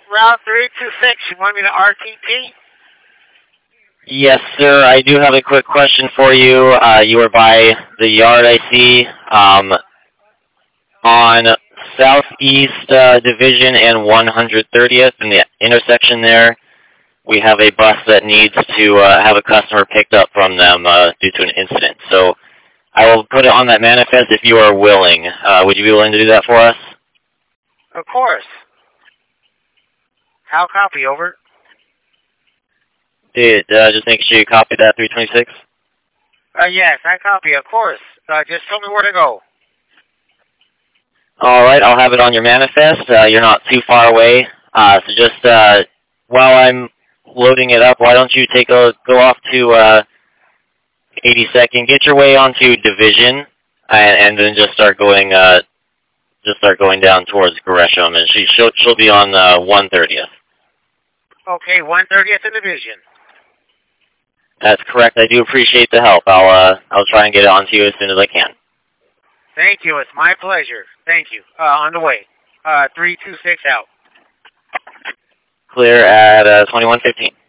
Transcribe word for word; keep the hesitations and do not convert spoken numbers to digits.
Route three two six, you want me to R T P? Yes, sir. I do have a quick question for you. Uh, you were by the yard, I see, um, on Southeast uh, Division and one hundred thirtieth in the intersection there. We have a bus that needs to uh, have a customer picked up from them uh, due to an incident. So I will put it on that manifest if you are willing. Uh, would you be willing to do that for us? Of course. How copy, over? Did, uh, just make sure you copy that three twenty-six. Uh, yes, I copy, of course. Uh, just tell me where to go. All right, I'll have it on your manifest. Uh, you're not too far away. Uh, so just uh, while I'm loading it up, why don't you take a go off to uh, eighty-second, get your way onto Division, and, and then just start going uh, just start going down towards Gresham, and she she'll, she'll be on uh, one thirtieth. Okay, one thirtieth Division. That's correct. I do appreciate the help. I'll uh, I'll try and get it onto you as soon as I can. Thank you. It's my pleasure. Thank you. Uh, on the way. Uh, three two six out. Clear at uh, twenty-one fifteen.